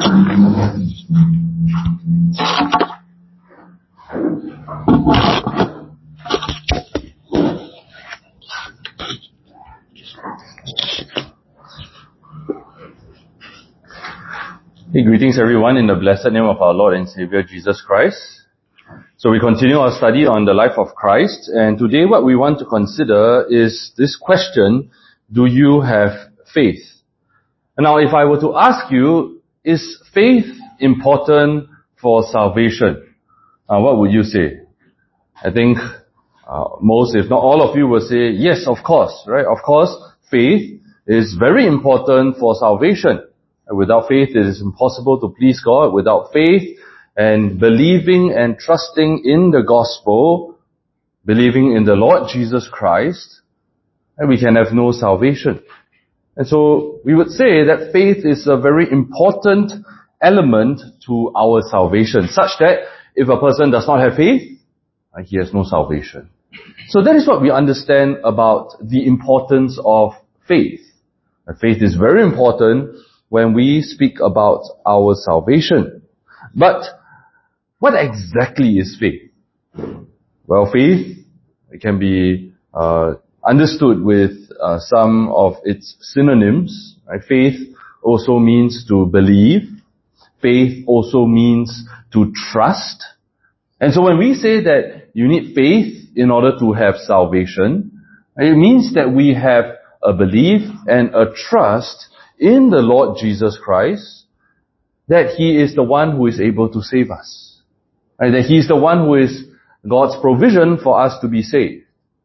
Hey, greetings everyone in the blessed name of our Lord and Savior Jesus Christ. So we continue our study on the life of Christ, and today what we want to consider is this question: do you have faith? Now, if I were to ask you, is faith important for salvation? What would you say? I think most, if not all of you, will say yes, of course, right? Of course, faith is very important for salvation. Without faith, it is impossible to please God. Without faith and believing and trusting in the gospel, believing in the Lord Jesus Christ, we can have no salvation. And so we would say that faith is a very important element to our salvation, such that if a person does not have faith, he has no salvation. So that is what we understand about the importance of faith. Faith is very important when we speak about our salvation. But what exactly is faith? Well, faith can be understood with some of its synonyms. Right? Faith also means to believe. Faith also means to trust. And so when we say that you need faith in order to have salvation, it means that we have a belief and a trust in the Lord Jesus Christ, that He is the one who is able to save us. Right? That He is the one who is God's provision for us to be saved.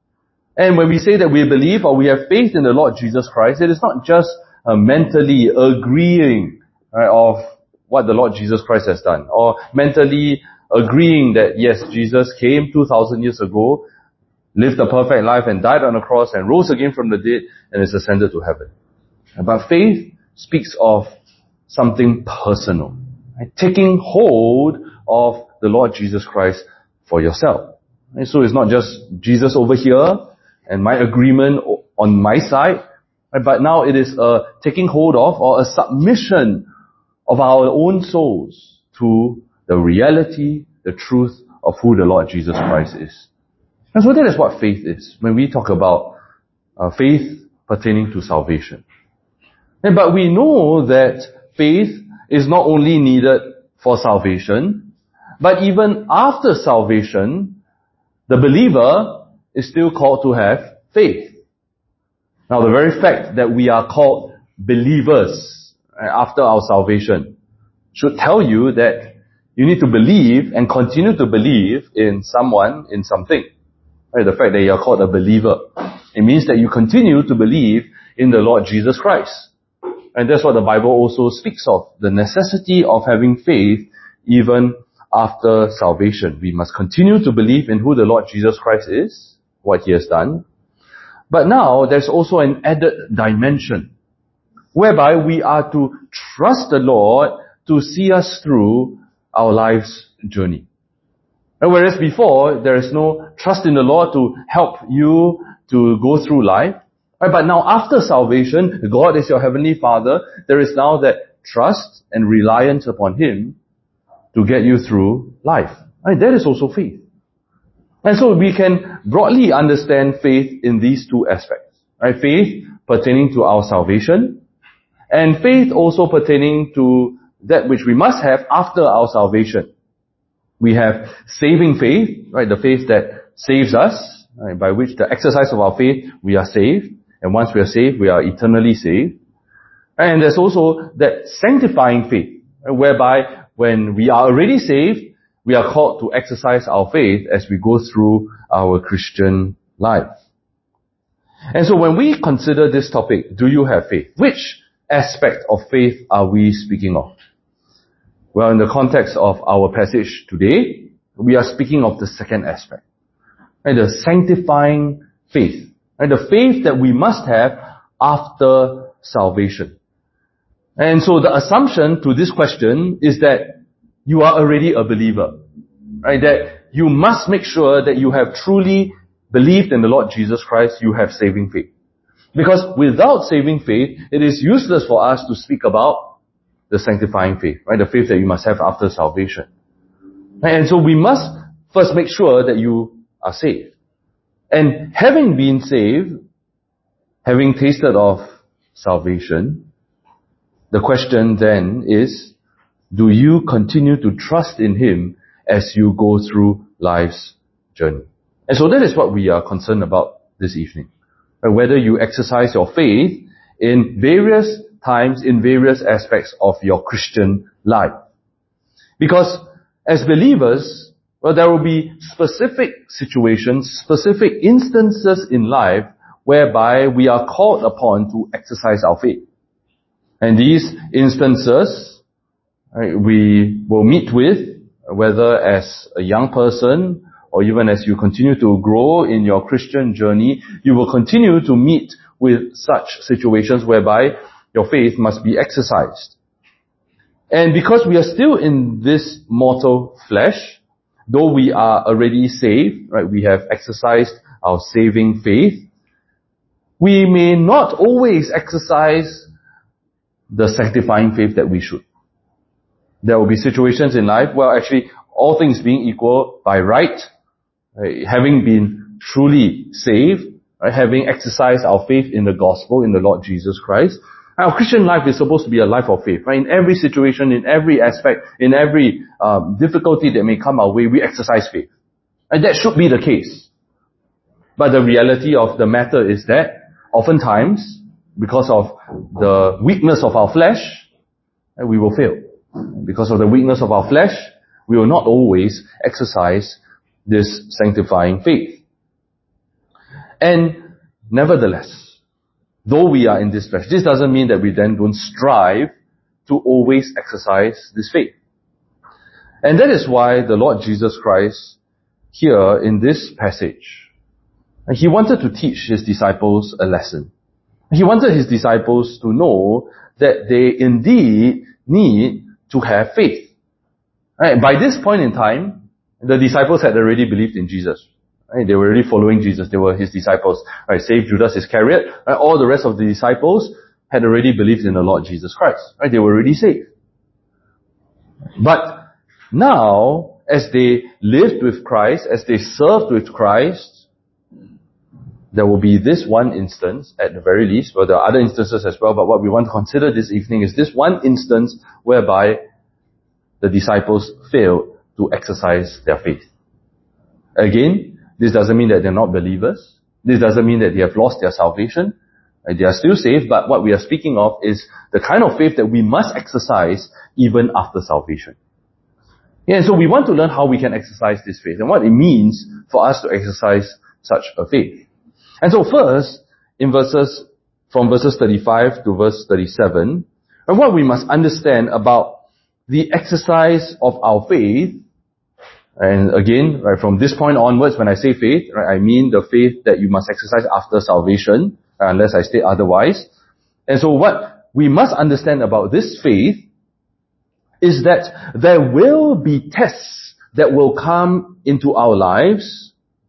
And when we say that we believe or we have faith in the Lord Jesus Christ, it is not just mentally agreeing, right, of what the Lord Jesus Christ has done, or mentally agreeing that yes, Jesus came 2,000 years ago, lived a perfect life and died on the cross and rose again from the dead and is ascended to heaven. But faith speaks of something personal, right? Taking hold of the Lord Jesus Christ for yourself. And so it's not just Jesus over here and my agreement on my side, right? But now it is a taking hold of or a submission of our own souls to the reality, the truth of who the Lord Jesus Christ is. And so that is what faith is when we talk about faith pertaining to salvation. But we know that faith is not only needed for salvation, but even after salvation, the believer is still called to have faith. Now, the very fact that we are called believers after our salvation should tell you that you need to believe and continue to believe in someone, in something. The fact that you are called a believer, it means that you continue to believe in the Lord Jesus Christ. And that's what the Bible also speaks of, the necessity of having faith even after salvation. We must continue to believe in who the Lord Jesus Christ is, what He has done. But now there's also an added dimension, whereby we are to trust the Lord to see us through our life's journey. And whereas before, there is no trust in the Lord to help you to go through life, right? But now after salvation, God is your Heavenly Father, there is now that trust and reliance upon Him to get you through life. Right? That is also faith. And so we can broadly understand faith in these two aspects. Right? Faith pertaining to our salvation, and faith also pertaining to that which we must have after our salvation. We have saving faith, right? The faith that saves us, right? By which the exercise of our faith, we are saved. And once we are saved, we are eternally saved. And there's also that sanctifying faith, right? Whereby when we are already saved, we are called to exercise our faith as we go through our Christian life. And so when we consider this topic, do you have faith? Which aspect of faith are we speaking of? Well, in the context of our passage today, we are speaking of the second aspect, right? The sanctifying faith, right? The faith that we must have after salvation. And so the assumption to this question is that you are already a believer, right? That you must make sure that you have truly believed in the Lord Jesus Christ, you have saving faith. Because without saving faith, it is useless for us to speak about the sanctifying faith, right? The faith that you must have after salvation. And so we must first make sure that you are saved. And having been saved, having tasted of salvation, the question then is, do you continue to trust in Him as you go through life's journey? And so that is what we are concerned about this evening. Whether you exercise your faith in various times, in various aspects of your Christian life. Because as believers, there will be specific situations, specific instances in life whereby we are called upon to exercise our faith. And these instances, we will meet with, whether as a young person or even as you continue to grow in your Christian journey, you will continue to meet with such situations whereby your faith must be exercised. And because we are still in this mortal flesh, though we are already saved, right, we have exercised our saving faith, we may not always exercise the sanctifying faith that we should. There will be situations in life where actually all things being equal by right, having been truly saved, right, having exercised our faith in the gospel, in the Lord Jesus Christ, our Christian life is supposed to be a life of faith. Right? In every situation, in every aspect, in every difficulty that may come our way, we exercise faith. And that should be the case. But the reality of the matter is that oftentimes, because of the weakness of our flesh, we will fail. Because of the weakness of our flesh, we will not always exercise this sanctifying faith. And nevertheless, though we are in this flesh, this doesn't mean that we then don't strive to always exercise this faith. And that is why the Lord Jesus Christ, here in this passage, He wanted to teach His disciples a lesson. He wanted His disciples to know that they indeed need to have faith. Right? By this point in time, the disciples had already believed in Jesus. Right? They were already following Jesus. They were His disciples. Right? Save Judas Iscariot. Right? All the rest of the disciples had already believed in the Lord Jesus Christ. Right? They were already saved. But now, as they lived with Christ, as they served with Christ, there will be this one instance, at the very least, well, there are other instances as well, but what we want to consider this evening is this one instance whereby the disciples failed to exercise their faith. Again, this doesn't mean that they're not believers. This doesn't mean that they have lost their salvation. They are still saved, but what we are speaking of is the kind of faith that we must exercise even after salvation. Yeah, and so we want to learn how we can exercise this faith and what it means for us to exercise such a faith. And so first, from verses 35 to verse 37, and what we must understand about the exercise of our faith, and again, right, from this point onwards, when I say faith, right, I mean the faith that you must exercise after salvation, unless I state otherwise. And so what we must understand about this faith is that there will be tests that will come into our lives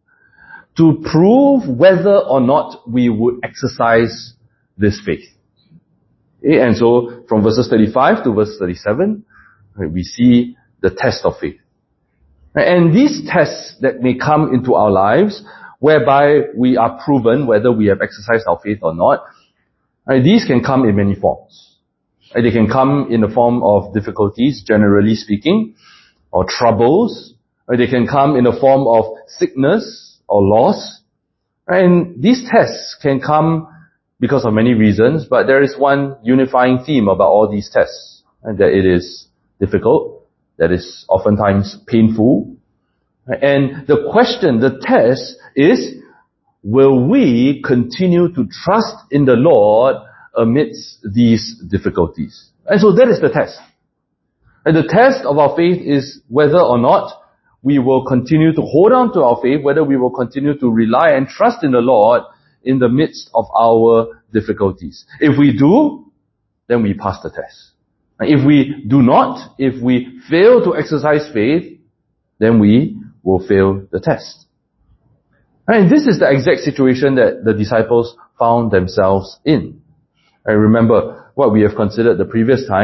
to prove whether or not we would exercise this faith. Okay? And so from verses 35 to verse 37, right, we see the test of faith. And these tests that may come into our lives, whereby we are proven whether we have exercised our faith or not, right, these can come in many forms. Right, they can come in the form of difficulties, generally speaking, or troubles. Right, they can come in the form of sickness or loss. And these tests can come because of many reasons, but there is one unifying theme about all these tests, and that it is difficult, that is oftentimes painful. And the question, the test is, will we continue to trust in the Lord amidst these difficulties? And so that is the test. And the test of our faith is whether or not we will continue to hold on to our faith, whether we will continue to rely and trust in the Lord in the midst of our difficulties. If we do, then we pass the test. If we do not, if we fail to exercise faith, then we will fail the test. And this is the exact situation that the disciples found themselves in. I remember what we have considered the previous time,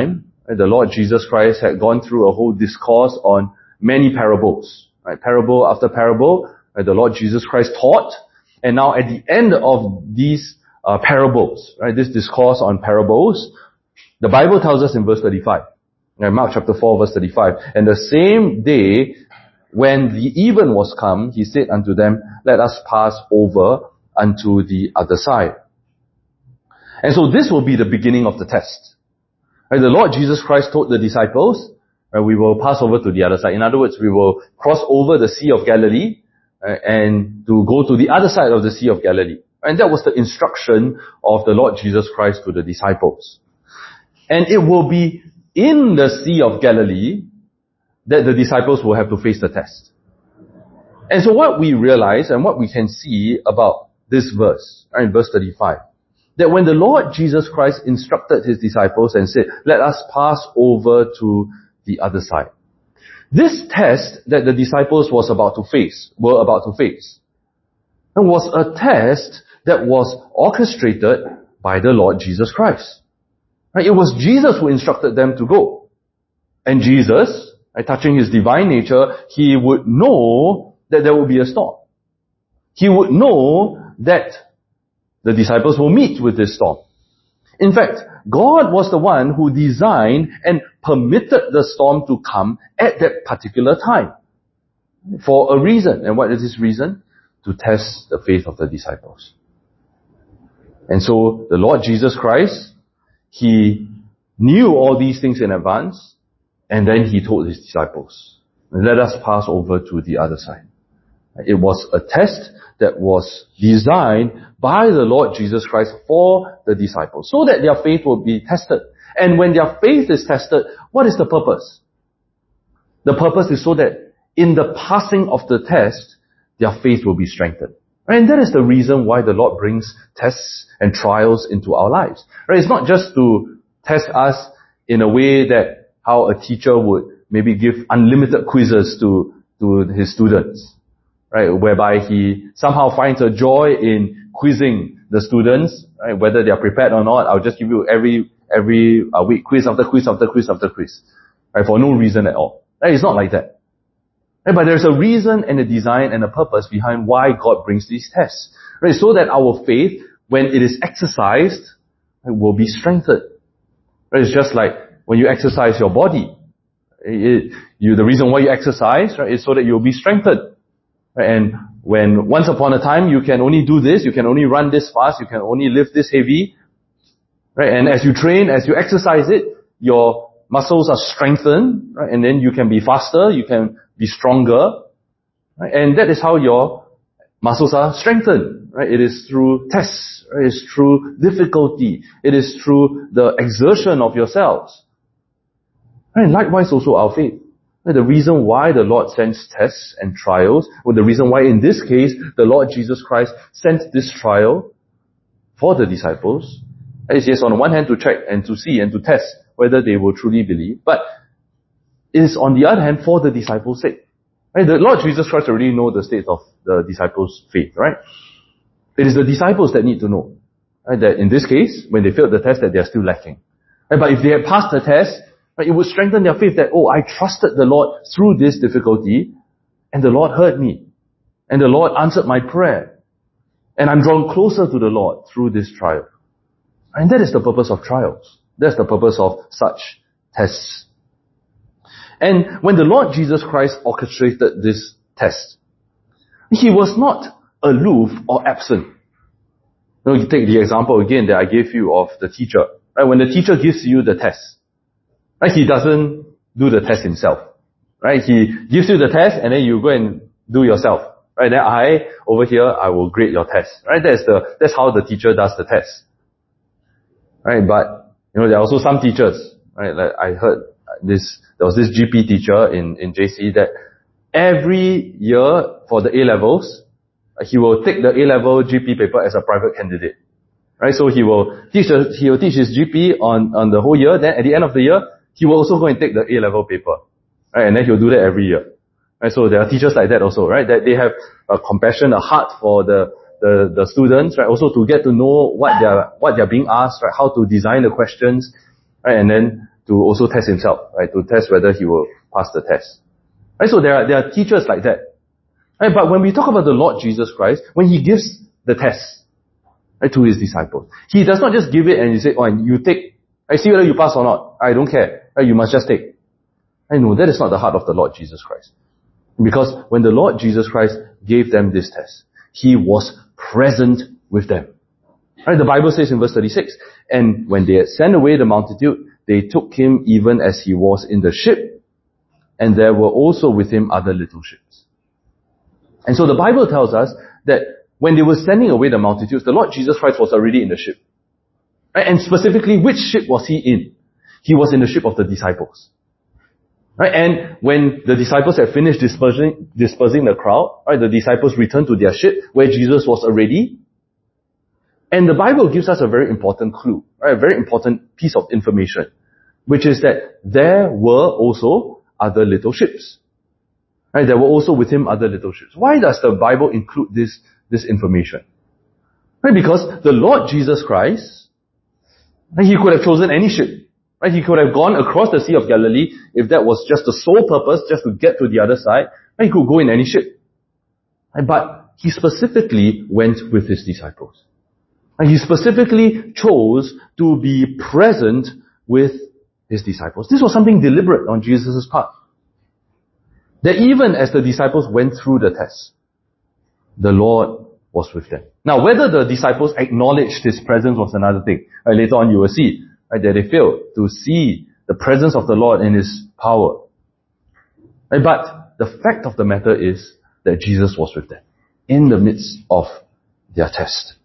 right, the Lord Jesus Christ had gone through a whole discourse on many parables. Right? Parable after parable, right, the Lord Jesus Christ taught. And now at the end of these parables, right, this discourse on parables, the Bible tells us in verse 35, right, Mark chapter 4 verse 35, and the same day when the even was come, he said unto them, let us pass over unto the other side. And so this will be the beginning of the test. Right, the Lord Jesus Christ told the disciples, right, we will pass over to the other side. In other words, we will cross over the Sea of Galilee and to go to the other side of the Sea of Galilee. And that was the instruction of the Lord Jesus Christ to the disciples. And it will be in the Sea of Galilee that the disciples will have to face the test. And so what we realize and what we can see about this verse, right, verse 35, that when the Lord Jesus Christ instructed his disciples and said, let us pass over to the other side. This test that the disciples were about to face, was a test that was orchestrated by the Lord Jesus Christ. Right? It was Jesus who instructed them to go. And Jesus, right, touching his divine nature, he would know that there will be a storm. He would know that the disciples will meet with this storm. In fact, God was the one who designed and permitted the storm to come at that particular time. For a reason. And what is this reason? To test the faith of the disciples. And so, the Lord Jesus Christ, he knew all these things in advance, and then he told his disciples, let us pass over to the other side. It was a test that was designed by the Lord Jesus Christ for the disciples, so that their faith will be tested. And when their faith is tested, what is the purpose? The purpose is so that in the passing of the test, their faith will be strengthened. And that is the reason why the Lord brings tests and trials into our lives. Right? It's not just to test us in a way that how a teacher would maybe give unlimited quizzes to his students. Right? Whereby he somehow finds a joy in quizzing the students, right? Whether they are prepared or not. I'll just give you every week quiz after quiz after quiz after quiz. Right? For no reason at all. Right? It's not like that. Right? But there's a reason and a design and a purpose behind why God brings these tests. Right? So that our faith, when it is exercised, right, will be strengthened. Right? It's just like when you exercise your body. The reason why you exercise, right, is so that you'll be strengthened. Right? And when once upon a time you can only do this, you can only run this fast, you can only lift this heavy, right? And as you train, as you exercise it, your muscles are strengthened, right? And then you can be faster, you can be stronger, right? And that is how your muscles are strengthened, right? It is through tests, right? It is through difficulty, it is through the exertion of yourselves. Right? And likewise also our faith. The reason why the Lord sends tests and trials, or the reason why in this case the Lord Jesus Christ sent this trial for the disciples, is yes, on the one hand to check and to see and to test whether they will truly believe, but it is on the other hand for the disciples' sake. Right? The Lord Jesus Christ already knows the state of the disciples' faith, right? It is the disciples that need to know, right, that in this case, when they failed the test, that they are still lacking. Right? But if they had passed the test, right, it would strengthen their faith that, I trusted the Lord through this difficulty, and the Lord heard me, and the Lord answered my prayer, and I'm drawn closer to the Lord through this trial. And that is the purpose of trials. That's the purpose of such tests. And when the Lord Jesus Christ orchestrated this test, he was not aloof or absent. You take the example again that I gave you of the teacher. Right? When the teacher gives you the test, right, he doesn't do the test himself. Right? He gives you the test and then you go and do yourself. Right? Then over here, I will grade your test. Right? That's how the teacher does the test. Right? But, there are also some teachers, right? Like I heard there was this GP teacher in JC that every year for the A-levels, he will take the A-level GP paper as a private candidate. Right? So he will teach his GP on the whole year, then at the end of the year, he will also go and take the A-level paper. Right? And then he'll do that every year. Right? So there are teachers like that also, right? That they have a compassion, a heart for the students, right? Also to get to know what they're being asked, right? How to design the questions, right? And then to also test himself, right? To test whether he will pass the test. Right? So there are teachers like that. Right? But when we talk about the Lord Jesus Christ, when he gives the test, right, to his disciples, he does not just give it and he say, oh, you take, I see whether you pass or not. I don't care. Right? You must just take. I know that is not the heart of the Lord Jesus Christ. Because when the Lord Jesus Christ gave them this test, he was present with them. Right? The Bible says in verse 36, and when they had sent away the multitude, they took him even as he was in the ship, and there were also with him other little ships. And so the Bible tells us that when they were sending away the multitudes, the Lord Jesus Christ was already in the ship. Right? And specifically, which ship was he in? He was in the ship of the disciples. Right? And when the disciples had finished dispersing the crowd, right, the disciples returned to their ship where Jesus was already. And the Bible gives us a very important clue, right, a very important piece of information, which is that there were also other little ships. Right? There were also with him other little ships. Why does the Bible include this information? Right? Because the Lord Jesus Christ, right, he could have chosen any ship. Right? He could have gone across the Sea of Galilee if that was just the sole purpose, just to get to the other side. Right? He could go in any ship. Right? But he specifically went with his disciples. And he specifically chose to be present with his disciples. This was something deliberate on Jesus' part. That even as the disciples went through the test, the Lord was with them. Now, whether the disciples acknowledged his presence was another thing. Right? Later on you will see, right, that they failed to see the presence of the Lord in his power. Right? But the fact of the matter is that Jesus was with them in the midst of their test.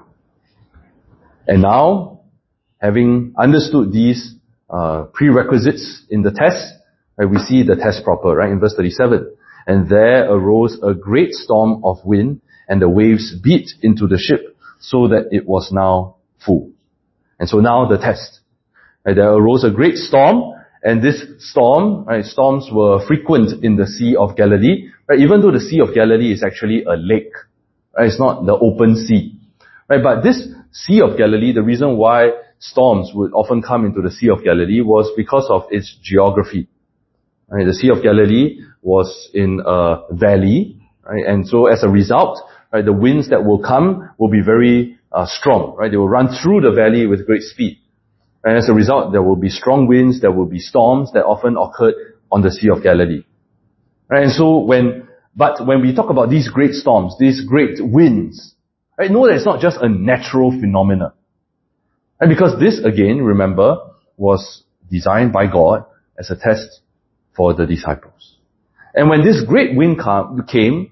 And now, having understood these prerequisites in the test, right, we see the test proper, right, in verse 37. And there arose a great storm of wind, and the waves beat into the ship, so that it was now full. And so now the test. Right, there arose a great storm, and this storm, right, storms were frequent in the Sea of Galilee, right, even though the Sea of Galilee is actually a lake. Right, it's not the open sea. Right, but this Sea of Galilee, the reason why storms would often come into the Sea of Galilee was because of its geography. Right, the Sea of Galilee was in a valley, right, and so as a result, right, the winds that will come will be very strong. Right, they will run through the valley with great speed. And as a result, there will be strong winds, there will be storms that often occurred on the Sea of Galilee. Right, and so when we talk about these great storms, these great winds, right, know that it's not just a natural phenomenon. And because this, again, remember, was designed by God as a test for the disciples. And when this great wind came,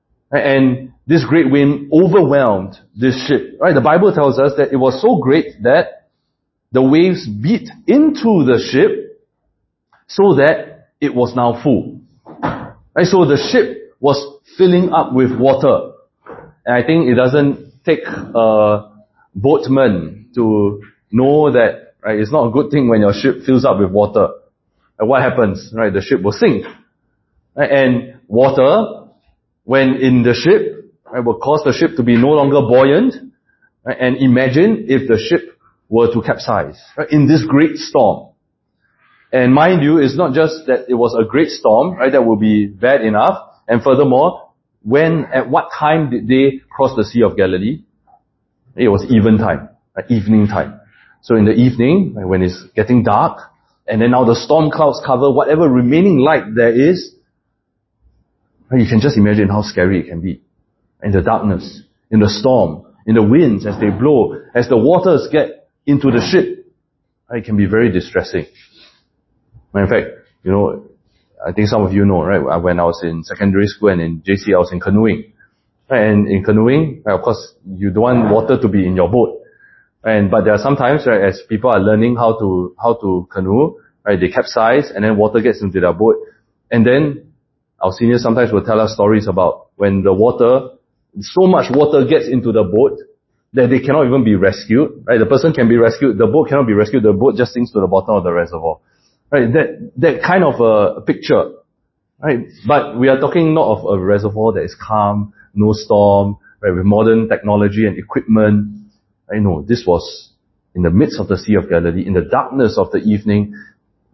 and this great wind overwhelmed this ship, right, the Bible tells us that it was so great that the waves beat into the ship so that it was now full. Right, so the ship was filling up with water. And I think it doesn't take a boatman to know that, right, it's not a good thing when your ship fills up with water. And what happens? Right, the ship will sink. Right, and water, when in the ship, right, will cause the ship to be no longer buoyant. Right, and imagine if the ship were to capsize, right, in this great storm. And mind you, it's not just that it was a great storm, right, that will be bad enough. And furthermore, at what time did they cross the Sea of Galilee? It was eventime, right, evening time. So in the evening, right, when it's getting dark, and then now the storm clouds cover whatever remaining light there is, right, you can just imagine how scary it can be. In the darkness, in the storm, in the winds as they blow, as the waters get into the ship, right, it can be very distressing. In fact, you know, I think some of you know, right, when I was in secondary school and in JC, I was in canoeing. Right, and in canoeing, right, of course, you don't want water to be in your boat. But there are sometimes, right, as people are learning how to canoe, right, they capsize and then water gets into their boat. And then our seniors sometimes will tell us stories about when so much water gets into the boat that they cannot even be rescued. Right, the person can be rescued, the boat cannot be rescued, the boat just sinks to the bottom of the reservoir. Right, that kind of a picture. Right, but we are talking not of a reservoir that is calm, no storm, right, with modern technology and equipment. I know this was in the midst of the Sea of Galilee, in the darkness of the evening.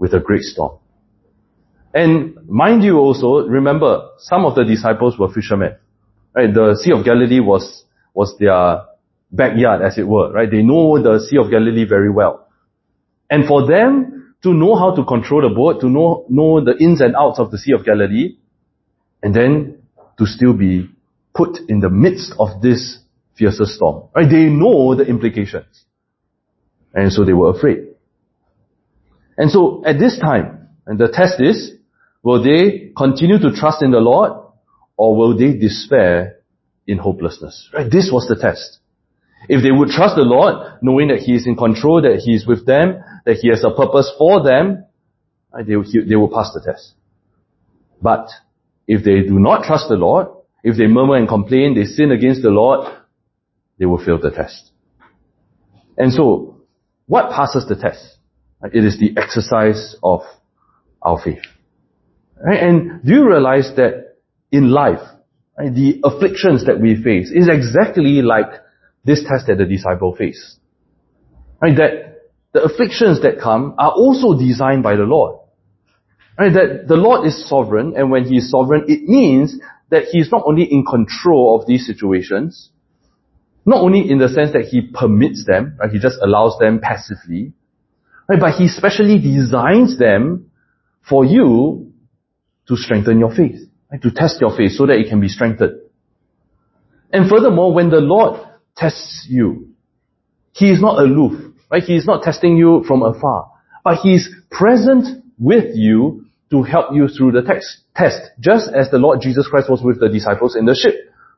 with a great storm. And mind you also, remember, some of the disciples were fishermen. Right? The Sea of Galilee was their backyard, as it were. Right? They know the Sea of Galilee very well. And for them to know how to control the boat, to know the ins and outs of the Sea of Galilee, and then to still be put in the midst of this fiercest storm. Right? They know the implications. And so they were afraid. And so at this time, and the test is, will they continue to trust in the Lord, or will they despair in hopelessness? Right? This was the test. If they would trust the Lord, knowing that He is in control, that He is with them, that He has a purpose for them, right, they will pass the test. But if they do not trust the Lord, if they murmur and complain, they sin against the Lord, they will fail the test. And so, what passes the test? It is the exercise of our faith. Right? And do you realize that in life, right, the afflictions that we face is exactly like this test that the disciple faced. Right? That the afflictions that come are also designed by the Lord. Right? That the Lord is sovereign, and when He is sovereign, it means that He is not only in control of these situations, not only in the sense that He permits them, right? He just allows them passively, right? But He specially designs them for you to strengthen your faith, right? To test your faith so that it can be strengthened. And furthermore, when the Lord tests you, He is not aloof, right? He is not testing you from afar, but He is present with you to help you through the test, just as the Lord Jesus Christ was with the disciples in the ship.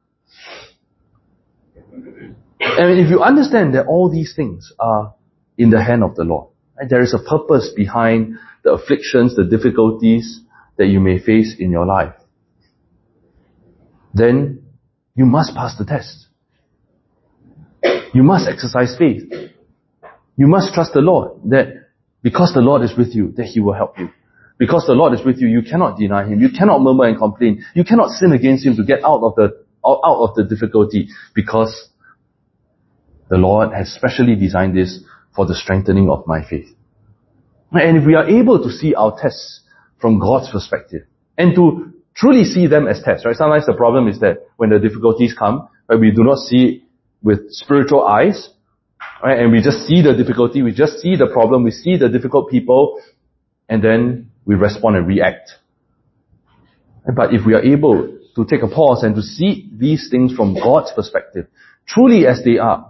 And if you understand that all these things are in the hand of the Lord, right? There is a purpose behind the afflictions, the difficulties that you may face in your life, then you must pass the test. You must exercise faith. You must trust the Lord that because the Lord is with you, that He will help you. Because the Lord is with you, you cannot deny Him. You cannot murmur and complain. You cannot sin against Him to get out of the difficulty, because the Lord has specially designed this for the strengthening of my faith. And if we are able to see our tests from God's perspective, and to truly see them as tests, right? Sometimes the problem is that when the difficulties come, right, we do not see it with spiritual eyes, right? And we just see the difficulty, we just see the problem, we see the difficult people, and then we respond and react. But if we are able to take a pause and to see these things from God's perspective, truly as they are,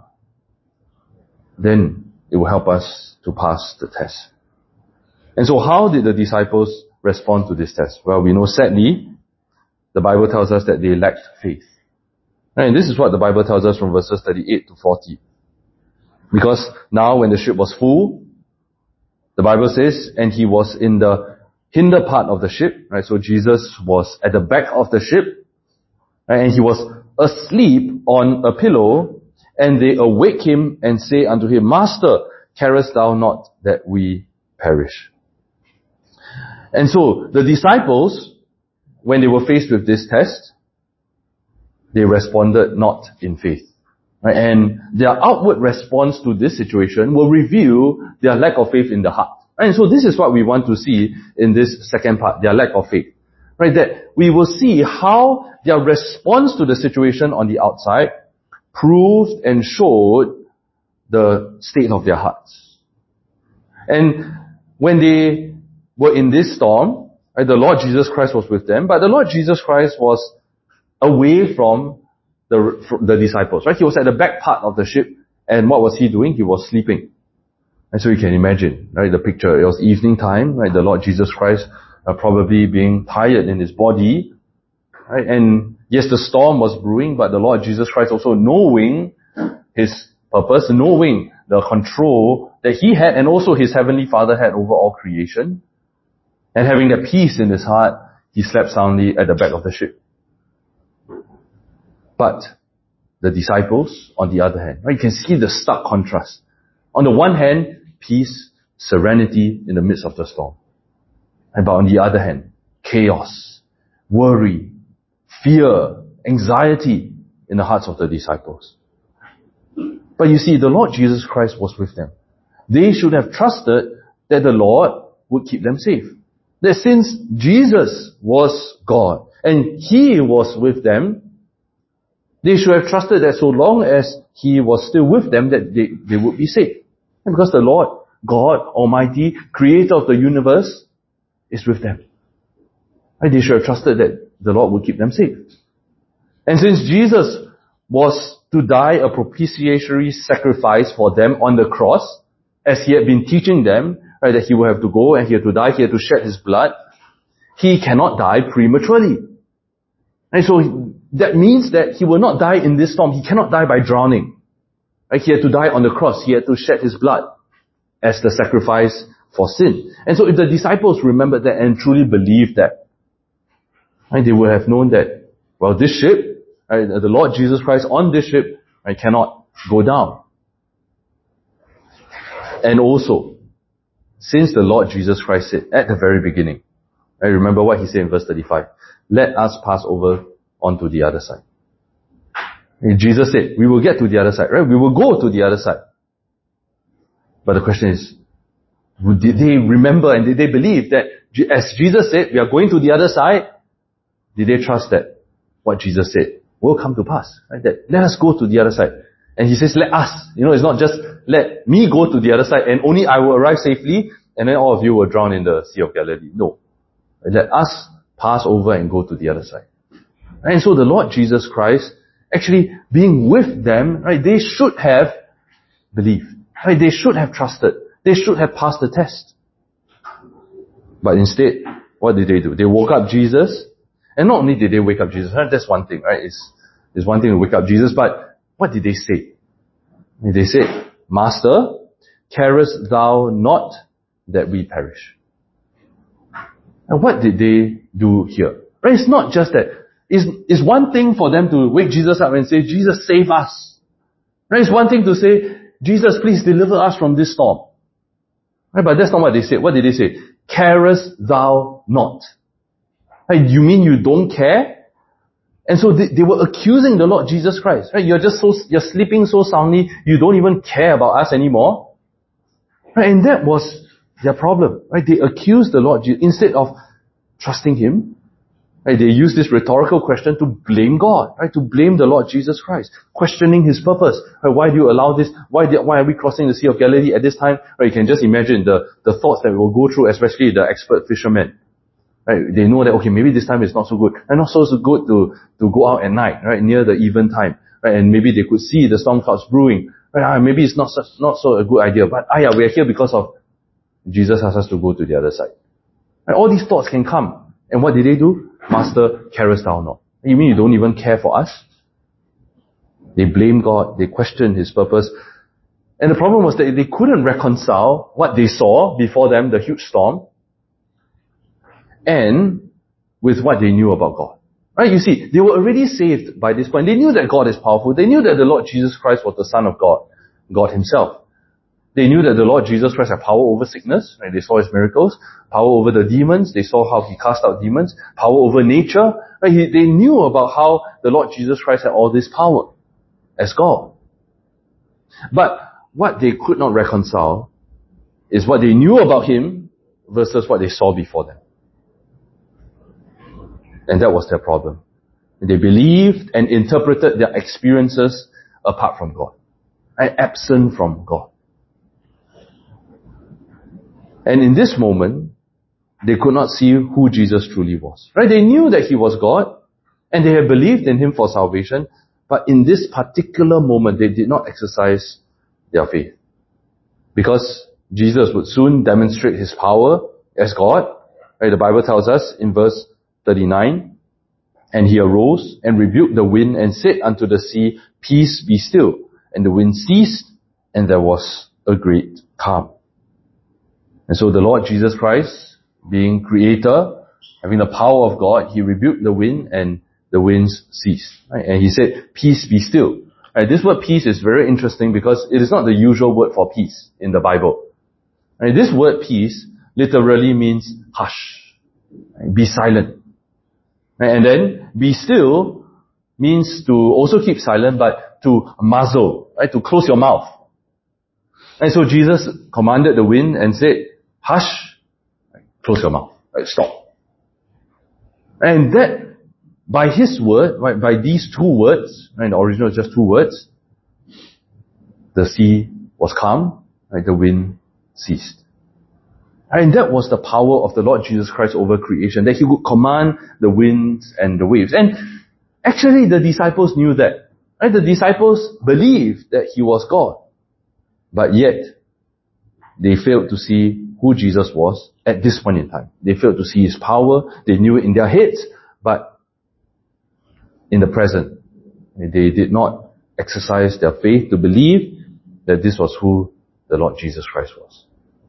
then it will help us to pass the test. And so how did the disciples respond to this test? Well, we know sadly, the Bible tells us that they lacked faith. And this is what the Bible tells us from verses 38 to 40. Because now when the ship was full, the Bible says, and He was in the hinder part of the ship, right? So Jesus was at the back of the ship, right? And He was asleep on a pillow, and they awake Him and say unto Him, Master, carest thou not that we perish? And so the disciples, when they were faced with this test, they responded not in faith. Right? And their outward response to this situation will reveal their lack of faith in the heart. And so this is what we want to see in this second part, their lack of faith. Right? That we will see how their response to the situation on the outside proved and showed the state of their hearts. And when they were in this storm, right, the Lord Jesus Christ was with them, but the Lord Jesus Christ was away from the disciples, right? He was at the back part of the ship, and what was He doing? He was sleeping. And so you can imagine, right, the picture. It was evening time, right? The Lord Jesus Christ probably being tired in His body, right? And yes, the storm was brewing, but the Lord Jesus Christ also knowing His purpose, knowing the control that He had, and also His Heavenly Father had over all creation, and having that peace in His heart, He slept soundly at the back of the ship. But the disciples, on the other hand, right, you can see the stark contrast. On the one hand, peace, serenity in the midst of the storm. But on the other hand, chaos, worry, fear, anxiety in the hearts of the disciples. But you see, the Lord Jesus Christ was with them. They should have trusted that the Lord would keep them safe. That since Jesus was God and He was with them, they should have trusted that so long as He was still with them, that they would be safe. And because the Lord, God Almighty, Creator of the universe, is with them. And they should have trusted that the Lord would keep them safe. And since Jesus was to die a propitiatory sacrifice for them on the cross, as He had been teaching them, right, that He would have to go and He had to die, He had to shed His blood, He cannot die prematurely. And so that means that He will not die in this storm. He cannot die by drowning. Right? He had to die on the cross. He had to shed His blood as the sacrifice for sin. And so if the disciples remembered that and truly believed that, right, they would have known that, well, this ship, right, the Lord Jesus Christ on this ship, right, cannot go down. And also, since the Lord Jesus Christ said at the very beginning, right, remember what He said in verse 35, let us pass over onto the other side. And Jesus said, we will get to the other side, right? We will go to the other side. But the question is, did they remember and did they believe that as Jesus said, we are going to the other side, did they trust that what Jesus said will come to pass? Right? That let us go to the other side. And He says, let us. It's not just let me go to the other side and only I will arrive safely and then all of you will drown in the Sea of Galilee. No. Let us pass over and go to the other side. And so the Lord Jesus Christ, actually being with them, right, they should have believed. Right? They should have trusted. They should have passed the test. But instead, what did they do? They woke up Jesus. And not only did they wake up Jesus, right? That's one thing, right? It's one thing to wake up Jesus, but what did they say? They said, Master, carest thou not that we perish? And what did they do here? Right? It's not just that. It's one thing for them to wake Jesus up and say, Jesus, save us. Right? It's one thing to say, Jesus, please deliver us from this storm. Right? But that's not what they said. What did they say? Carest thou not? Right? You mean you don't care? And so they were accusing the Lord Jesus Christ. Right? You're sleeping so soundly, you don't even care about us anymore. Right? And that was their problem. Right? They accused the Lord Jesus instead of trusting Him. Right? They used this rhetorical question to blame God, right? To blame the Lord Jesus Christ, questioning His purpose. Right? Why do you allow this? Why are we crossing the Sea of Galilee at this time? Right? You can just imagine the thoughts that will go through, especially the expert fishermen. Right? They know that, okay, maybe this time is not so good. And not so good to go out at night, right? Near the even time. Right? And maybe they could see the storm clouds brewing. Right? Maybe it's not so a good idea. But we're here because of Jesus asked us to go to the other side. Right? All these thoughts can come. And what did they do? Master, carest thou not? You mean you don't even care for us? They blamed God. They questioned His purpose. And the problem was that they couldn't reconcile what they saw before them, the huge storm, and with what they knew about God. Right? You see, they were already saved by this point. They knew that God is powerful. They knew that the Lord Jesus Christ was the Son of God, God Himself. They knew that the Lord Jesus Christ had power over sickness. Right? They saw His miracles. Power over the demons. They saw how He cast out demons. Power over nature. Right? They knew about how the Lord Jesus Christ had all this power as God. But what they could not reconcile is what they knew about Him versus what they saw before them. And that was their problem. They believed and interpreted their experiences apart from God. Right? Absent from God. And in this moment, they could not see who Jesus truly was. Right? They knew that He was God, and they had believed in Him for salvation, but in this particular moment, they did not exercise their faith. Because Jesus would soon demonstrate His power as God. Right? The Bible tells us in verse 39, and He arose and rebuked the wind and said unto the sea, Peace, be still. And the wind ceased, and there was a great calm. And so the Lord Jesus Christ, being Creator, having the power of God, He rebuked the wind and the winds ceased. Right? And He said, Peace, be still. Right? This word peace is very interesting because it is not the usual word for peace in the Bible. Right? This word peace literally means hush. Right? Be silent. Right? And then be still means to also keep silent, but to muzzle, right? To close your mouth. And so Jesus commanded the wind and said, Hush, close your mouth. Right? Stop. And that, by his word, right, by these two words, right, the original is just two words, the sea was calm, right, the wind ceased. And that was the power of the Lord Jesus Christ over creation, that he would command the winds and the waves. And actually the disciples knew that. Right? The disciples believed that he was God. But yet, they failed to see who Jesus was at this point in time. They failed to see his power. They knew it in their heads. But in the present, they did not exercise their faith to believe that this was who the Lord Jesus Christ was.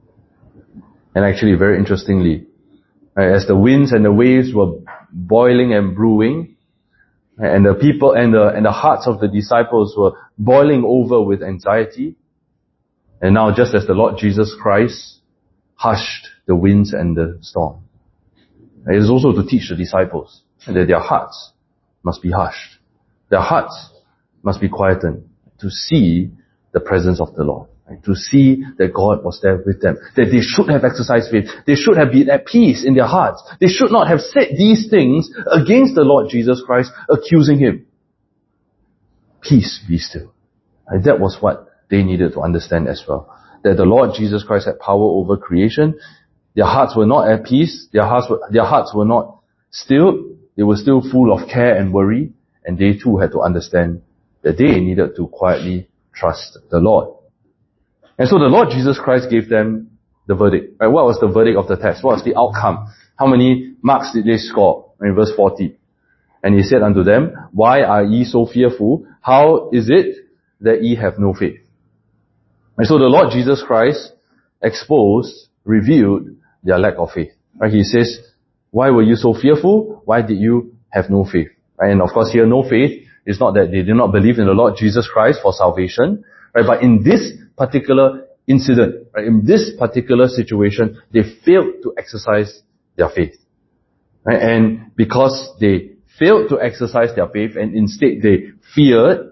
And actually, very interestingly, as the winds and the waves were boiling and brewing, and the people and the hearts of the disciples were boiling over with anxiety, and now just as the Lord Jesus Christ hushed the winds and the storm, it is also to teach the disciples that their hearts must be hushed. Their hearts must be quietened to see the presence of the Lord. To see that God was there with them. That they should have exercised faith. They should have been at peace in their hearts. They should not have said these things against the Lord Jesus Christ, accusing him. Peace be still. And that was what they needed to understand as well. That the Lord Jesus Christ had power over creation. Their hearts were not at peace. Their hearts were not still. They were still full of care and worry. And they too had to understand that they needed to quietly trust the Lord. And so the Lord Jesus Christ gave them the verdict. Right? What was the verdict of the test? What was the outcome? How many marks did they score? In verse 40. And he said unto them, why are ye so fearful? How is it that ye have no faith? And so the Lord Jesus Christ revealed their lack of faith. Right? He says, why were you so fearful? Why did you have no faith? Right? And of course here, no faith is not that they did not believe in the Lord Jesus Christ for salvation. Right? But in this particular incident, right, in this particular situation, they failed to exercise their faith. Right? And because they failed to exercise their faith and instead they feared,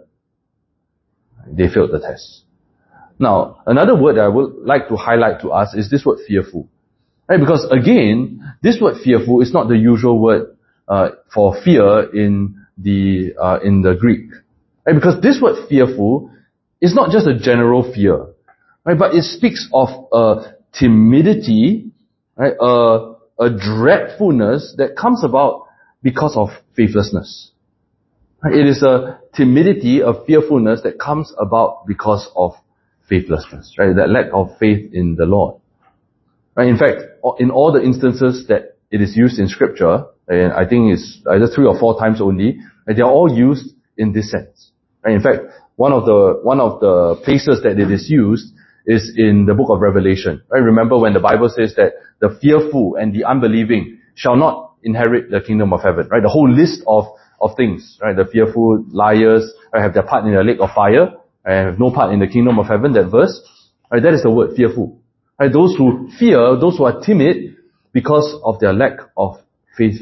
they failed the test. Now, another word that I would like to highlight to us is this word fearful. Right? Because again, this word fearful is not the usual word for fear in the Greek. Right? Because this word fearful is not just a general fear, right? But it speaks of a timidity, right? A dreadfulness that comes about because of faithlessness. Right? It is a timidity, a fearfulness that comes about because of faithlessness, right? That lack of faith in the Lord. Right? In fact, in all the instances that it is used in Scripture, and I think it's either 3 or 4 times only, right, they are all used in this sense. Right? In fact, one of the places that it is used is in the book of Revelation. Right? Remember when the Bible says that the fearful and the unbelieving shall not inherit the kingdom of heaven. Right? The whole list of things. Right? The fearful, liars, right, have their part in the lake of fire and have no part in the kingdom of heaven. That verse. Right? That is the word fearful. Right? Those who fear, those who are timid because of their lack of faith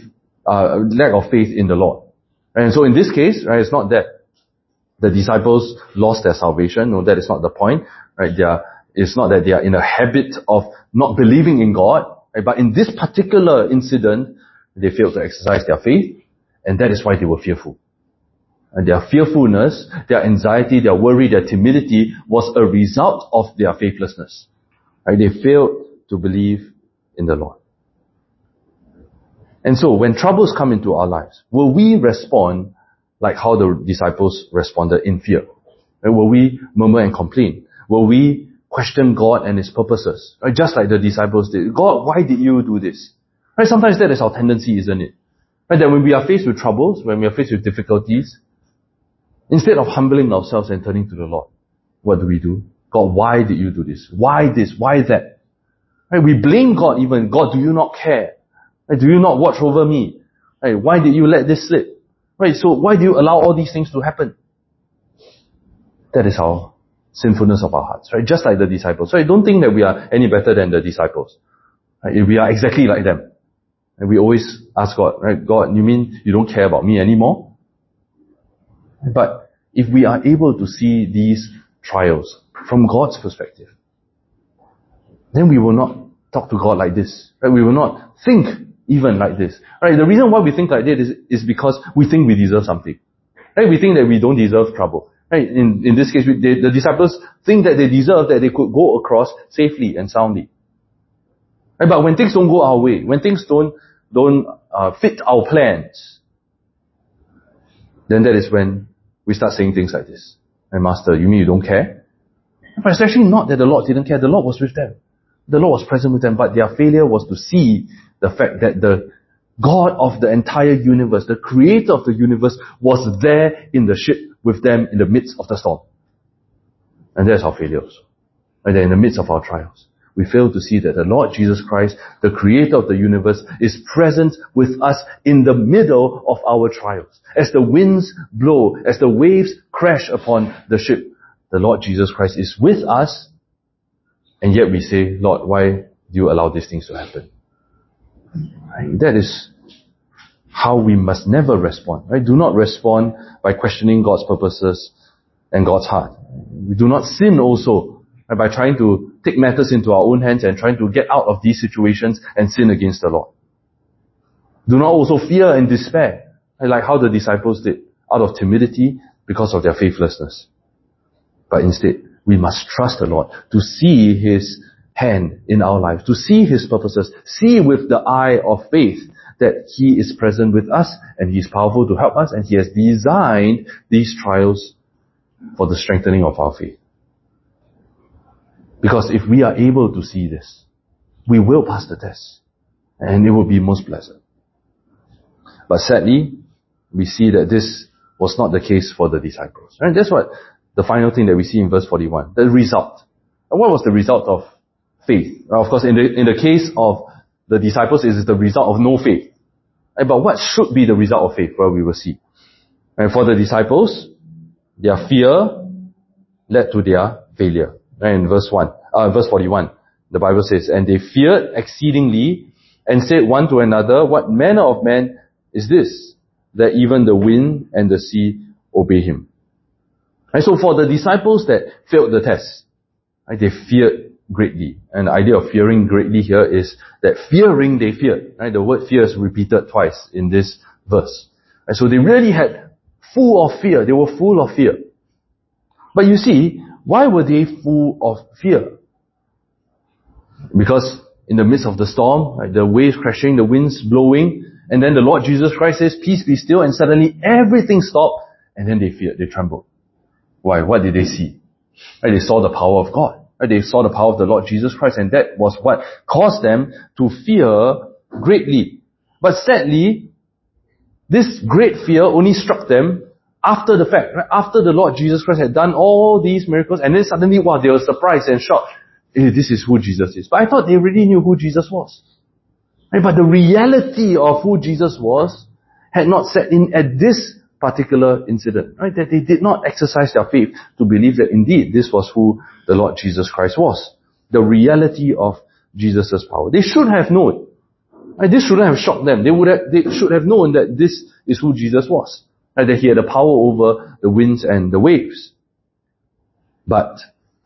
in the Lord. And so in this case, right, it's not that the disciples lost their salvation. No, that is not the point. Right? It's not that they are in a habit of not believing in God. Right? But in this particular incident, they failed to exercise their faith, and that is why they were fearful. And their fearfulness, their anxiety, their worry, their timidity was a result of their faithlessness. Right? They failed to believe in the Lord. And so, when troubles come into our lives, will we respond like how the disciples responded in fear? Right? Will we murmur and complain? Will we question God and His purposes? Right? Just like the disciples did. God, why did you do this? Right? Sometimes that is our tendency, isn't it? Right? That when we are faced with troubles, when we are faced with difficulties, instead of humbling ourselves and turning to the Lord, what do? God, why did you do this? Why this? Why that? Right? We blame God even. God, do you not care? Right? Do you not watch over me? Right? Why did you let this slip? Right? So why do you allow all these things to happen? That is our sinfulness of our hearts. Right? Just like the disciples. Right? Don't think that we are any better than the disciples. Right? We are exactly like them. And we always ask God, right? God, you mean you don't care about me anymore? But if we are able to see these trials from God's perspective, then we will not talk to God like this. Right? We will not think even like this. Right? The reason why we think like this is because we think we deserve something. Right? We think that we don't deserve trouble. Right? In this case, the disciples think that they deserve that they could go across safely and soundly. Right? But when things don't go our way, when things don't fit our plans, then that is when we start saying things like this. And Master, you mean you don't care? But it's actually not that the Lord didn't care. The Lord was with them. The Lord was present with them, but their failure was to see the fact that the God of the entire universe, the creator of the universe, was there in the ship with them in the midst of the storm. And that's our failures. And then in the midst of our trials, we fail to see that the Lord Jesus Christ, the creator of the universe, is present with us in the middle of our trials. As the winds blow, as the waves crash upon the ship, the Lord Jesus Christ is with us, and yet we say, Lord, why do you allow these things to happen? Right? That is how we must never respond. Right? Do not respond by questioning God's purposes and God's heart. We do not sin also by trying to take matters into our own hands and trying to get out of these situations and sin against the Lord. Do not also fear and despair, like how the disciples did, out of timidity because of their faithlessness. But instead, we must trust the Lord to see His hand in our lives, to see His purposes, see with the eye of faith that He is present with us and He is powerful to help us, and He has designed these trials for the strengthening of our faith. Because if we are able to see this, we will pass the test, and it will be most pleasant. But sadly, we see that this was not the case for the disciples. And that's what the final thing that we see in verse 41, the result. And what was the result of faith? Of course, in the case of the disciples, it is the result of no faith. But what should be the result of faith? Well, we will see. And for the disciples, their fear led to their failure. And in verse 41, the Bible says, and they feared exceedingly and said one to another, what manner of man is this, that even the wind and the sea obey him? And so for the disciples that failed the test, right, they feared greatly. And the idea of fearing greatly here is that fearing they feared. Right? The word fear is repeated twice in this verse. And so they really had full of fear. They were full of fear. But you see, why were they full of fear? Because in the midst of the storm, right, the waves crashing, the winds blowing, and then the Lord Jesus Christ says, peace be still, and suddenly everything stopped, and then they feared, they trembled. Why? What did they see? Right, they saw the power of God. Right, they saw the power of the Lord Jesus Christ, and that was what caused them to fear greatly. But sadly, this great fear only struck them after the fact, right? After the Lord Jesus Christ had done all these miracles, and then suddenly, wow, they were surprised and shocked. Hey, this is who Jesus is. But I thought they already knew who Jesus was. Right? But the reality of who Jesus was had not set in at this particular incident. Right? That they did not exercise their faith to believe that indeed this was who the Lord Jesus Christ was. The reality of Jesus' power. They should have known. Right? This shouldn't have shocked them. They should have known that this is who Jesus was. Right? That He had the power over the winds and the waves. But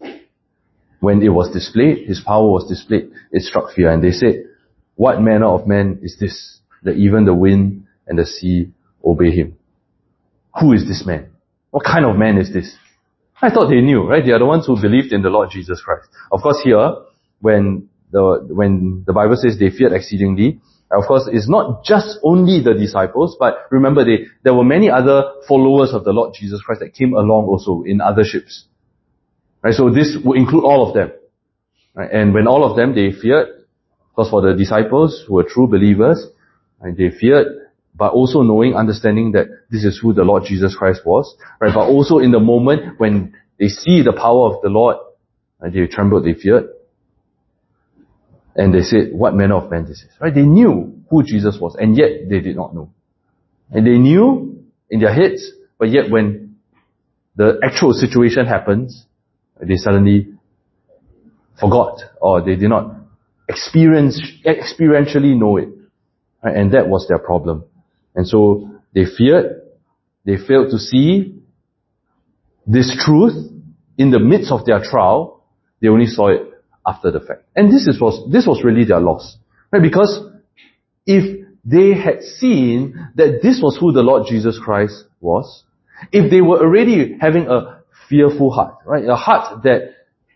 when it was displayed, His power was displayed, it struck fear. And they said, what manner of man is this, that even the wind and the sea obey Him? Who is this man? What kind of man is this? I thought they knew, right? They are the ones who believed in the Lord Jesus Christ. Of course here, when the Bible says they feared exceedingly, of course it's not just only the disciples, but remember there were many other followers of the Lord Jesus Christ that came along also in other ships. Right? So this would include all of them. Right? And when all of them, they feared, because for the disciples who were true believers, right, they feared, but also knowing, understanding that this is who the Lord Jesus Christ was. Right? But also in the moment when they see the power of the Lord, right, they trembled, they feared. And they said, what manner of man this is? Right? They knew who Jesus was, and yet they did not know. And they knew in their heads, but yet when the actual situation happens, they suddenly forgot, or they did not experientially know it. Right? And that was their problem. And so they feared, they failed to see this truth in the midst of their trial. They only saw it after the fact. And this was really their loss. Right? Because if they had seen that this was who the Lord Jesus Christ was, if they were already having a fearful heart, right? A heart that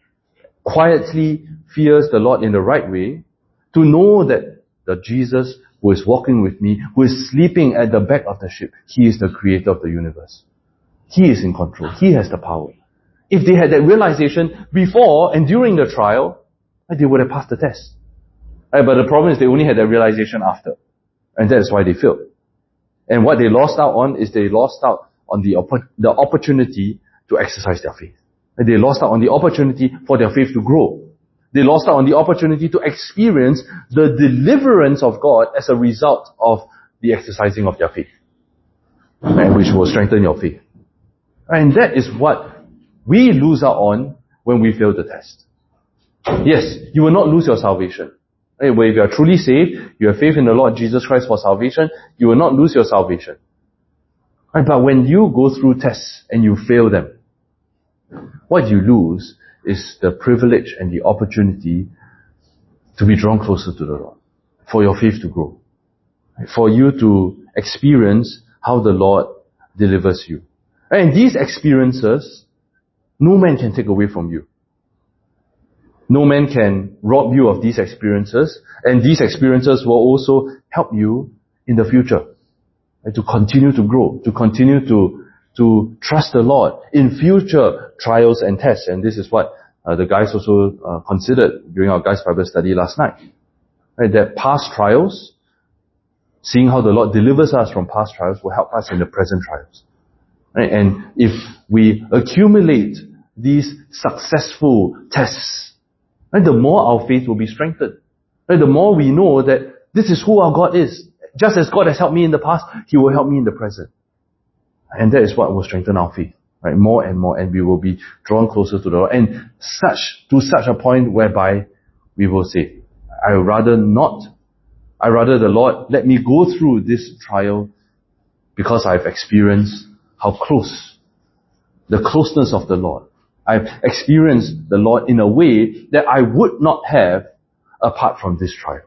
quietly fears the Lord in the right way, to know that the Jesus who is walking with me, who is sleeping at the back of the ship, He is the creator of the universe. He is in control. He has the power. If they had that realization before and during the trial, they would have passed the test. But the problem is they only had that realization after. And that is why they failed. And what they lost out on is they lost out on the opportunity to exercise their faith. And they lost out on the opportunity for their faith to grow. They lost out on the opportunity to experience the deliverance of God as a result of the exercising of their faith, and which will strengthen your faith. And that is what we lose out on when we fail the test. Yes, you will not lose your salvation. If you are truly saved, you have faith in the Lord Jesus Christ for salvation, you will not lose your salvation. But when you go through tests and you fail them, what you lose is the privilege and the opportunity to be drawn closer to the Lord, for your faith to grow, for you to experience how the Lord delivers you. And these experiences, no man can take away from you. No man can rob you of these experiences, and these experiences will also help you in the future, to continue to grow, to continue to trust the Lord in future trials and tests. And this is what the guys also considered during our guys' Bible study last night. Right, that past trials, seeing how the Lord delivers us from past trials, will help us in the present trials. Right? And if we accumulate these successful tests, right, the more our faith will be strengthened. Right? The more we know that this is who our God is. Just as God has helped me in the past, He will help me in the present. And that is what will strengthen our faith. Right? More and more, and we will be drawn closer to the Lord. And to such a point whereby we will say, I rather the Lord let me go through this trial because I've experienced how close, the closeness of the Lord. I've experienced the Lord in a way that I would not have apart from this trial.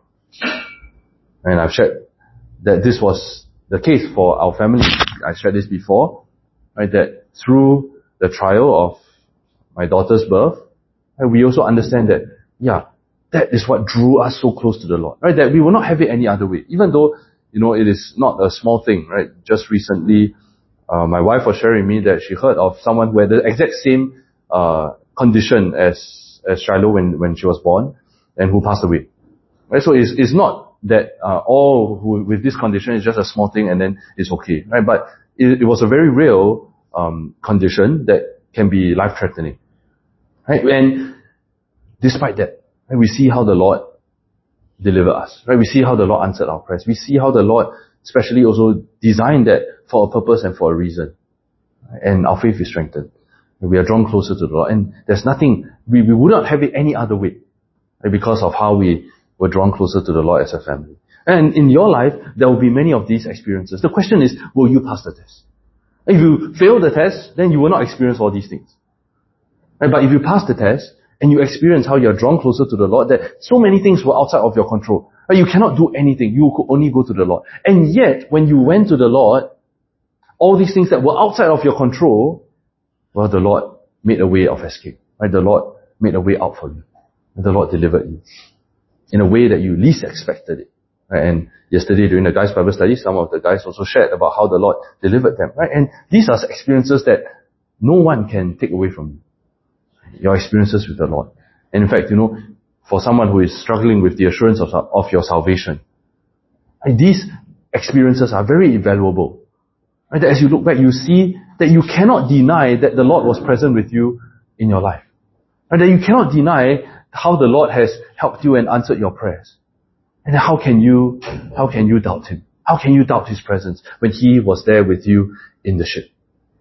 And I've shared that this was the case for our family. I shared this before, right? That through the trial of my daughter's birth, right, we also understand that, that is what drew us so close to the Lord, right? That we will not have it any other way. Even though, it is not a small thing, right? Just recently, my wife was sharing me that she heard of someone who had the exact same condition as Shiloh when she was born, and who passed away. Right? So it's not that all who with this condition is just a small thing and then it's okay, right? But it was a very real condition that can be life-threatening, right? And despite that, right, we see how the Lord delivered us, right? We see how the Lord answered our prayers. We see how the Lord specially also designed that for a purpose and for a reason, and our faith is strengthened. We are drawn closer to the Lord, and there's nothing, we would not have it any other way, right? Because of how we were drawn closer to the Lord as a family. And in your life, there will be many of these experiences. The question is, will you pass the test? If you fail the test, then you will not experience all these things. Right? But if you pass the test, and you experience how you're drawn closer to the Lord, that so many things were outside of your control. Right? You cannot do anything. You could only go to the Lord. And yet, when you went to the Lord, all these things that were outside of your control, well, the Lord made a way of escape. Right? The Lord made a way out for you. And the Lord delivered you in a way that you least expected it. Right? And yesterday during the guys' Bible study, some of the guys also shared about how the Lord delivered them. Right? And these are experiences that no one can take away from you. Your experiences with the Lord. And in fact, for someone who is struggling with the assurance of your salvation, these experiences are very invaluable. Right? As you look back, you see that you cannot deny that the Lord was present with you in your life. And that you cannot deny how the Lord has helped you and answered your prayers. And how can you doubt Him? How can you doubt His presence when He was there with you in the ship?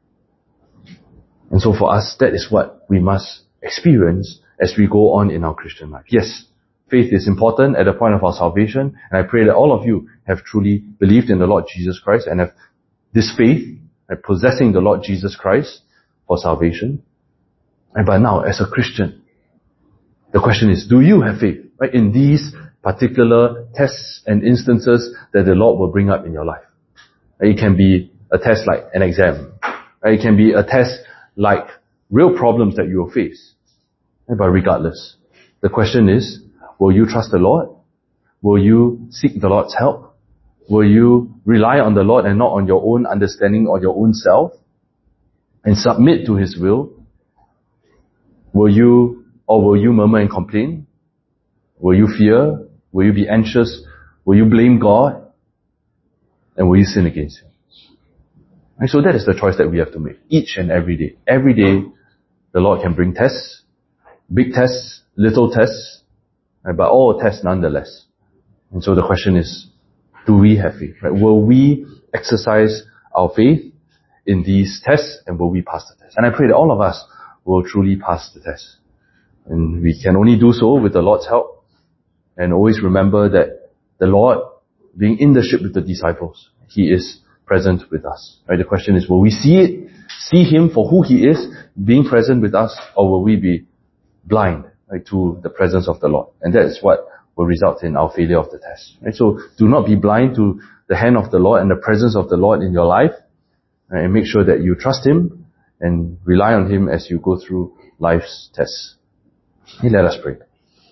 And so for us, that is what we must experience as we go on in our Christian life. Yes, faith is important at the point of our salvation, and I pray that all of you have truly believed in the Lord Jesus Christ and have this faith, possessing the Lord Jesus Christ for salvation. But now, as a Christian, The question is, do you have faith, right, in these particular tests and instances that the Lord will bring up in your life? It can be a test like an exam. It can be a test like real problems that you will face. But regardless, the question is, will you trust the Lord? Will you seek the Lord's help? Will you rely on the Lord and not on your own understanding or your own self? And submit to His will? Will you murmur and complain? Will you fear? Will you be anxious? Will you blame God? And will you sin against Him? And so that is the choice that we have to make each and every day. Every day, the Lord can bring tests, big tests, little tests, but all tests nonetheless. And so the question is, do we have faith? Right? Will we exercise our faith in these tests, and will we pass the test? And I pray that all of us will truly pass the test. And we can only do so with the Lord's help. And always remember that the Lord, being in the ship with the disciples, He is present with us. Right? The question is, will we see Him for who He is, being present with us, or will we be blind, right, to the presence of the Lord? And that is what will result in our failure of the test. Right? So do not be blind to the hand of the Lord and the presence of the Lord in your life, right? And make sure that you trust Him and rely on Him as you go through life's tests. Let us pray.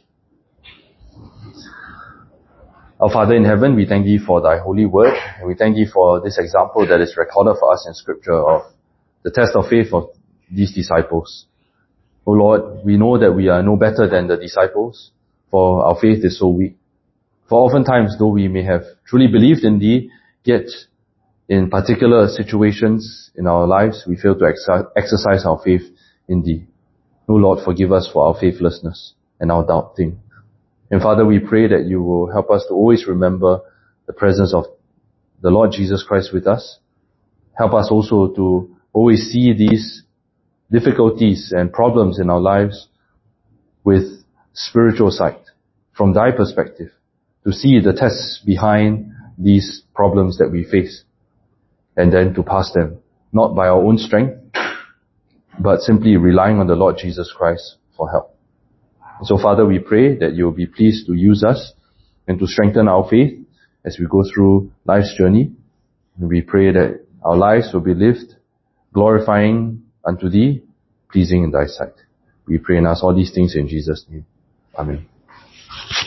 Our Father in heaven, we thank Thee for Thy holy word, and we thank Thee for this example that is recorded for us in Scripture of the test of faith of these disciples. O Lord, we know that we are no better than the disciples, for our faith is so weak. For oftentimes, though we may have truly believed in Thee, yet in particular situations in our lives, we fail to exercise our faith in Thee. O Lord, forgive us for our faithlessness and our doubting. And Father, we pray that You will help us to always remember the presence of the Lord Jesus Christ with us. Help us also to always see these difficulties and problems in our lives with spiritual sight, from Thy perspective, to see the tests behind these problems that we face, and then to pass them, not by our own strength, but simply relying on the Lord Jesus Christ for help. So Father, we pray that You will be pleased to use us and to strengthen our faith as we go through life's journey. And we pray that our lives will be lived glorifying unto Thee, pleasing in Thy sight. We pray and ask all these things in Jesus' name. Amen.